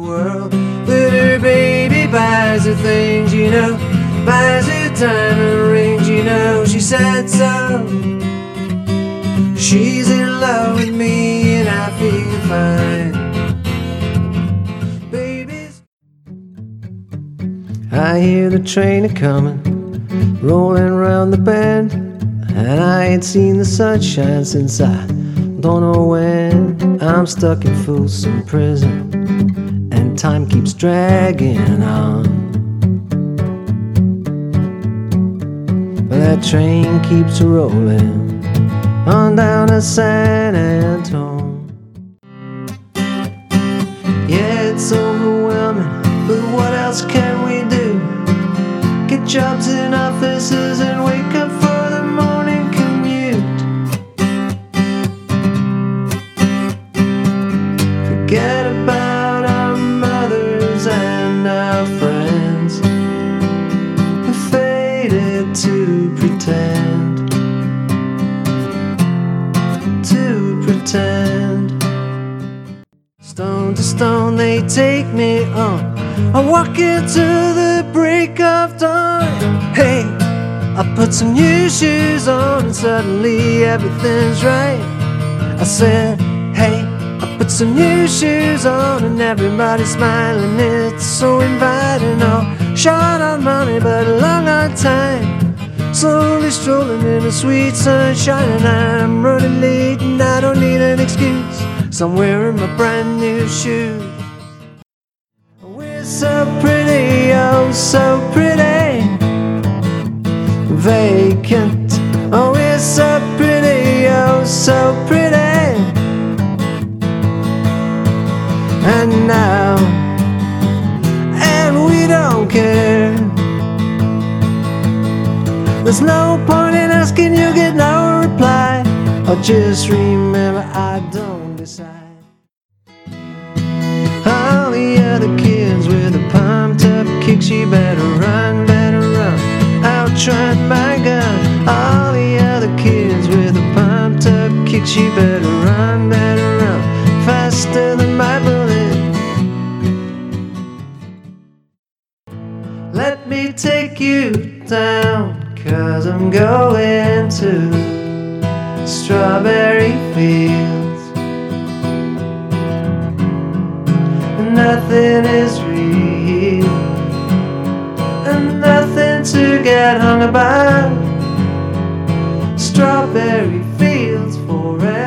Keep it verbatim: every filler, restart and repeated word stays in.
world. But her baby buys her things, you know, buys her diamond rings, you know. She said so. She's in love with me and I feel fine. Babies, I hear the train a-comin', rolling round the bend, and I ain't seen the sunshine since I don't know when. I'm stuck in Folsom Prison and time keeps dragging on, but that train keeps rolling on down to San Antone. Yeah, it's overwhelming, but what else can we do? Get jobs in offices and wake up for the morning commute. Forget about our mothers and our friends, we faded to pretend, to pretend. Stone to stone they take me on, I walk into the break of dawn. Hey, I put some new shoes on and suddenly everything's right. I said, hey, I put some new shoes on and everybody's smiling. It's so inviting, all short on money but a long on time. Slowly strolling in the sweet sunshine, and I'm running late and I don't need an excuse. Somewhere in my brand new shoes. We're so pretty, oh so pretty, vacant. Oh, we're so pretty, oh so pretty. And now, and we don't care. There's no point in asking, you get no reply. Or just remember, I don't decide. All the other kids with the pumped up kicks, you better run, better run, outrun my gun. All the other kids with the pumped up kicks, you better run, better run, faster than my bullet. Let me take you down, 'cause I'm going to strawberry fields. Nothing is real and nothing to get hung about. Strawberry fields forever.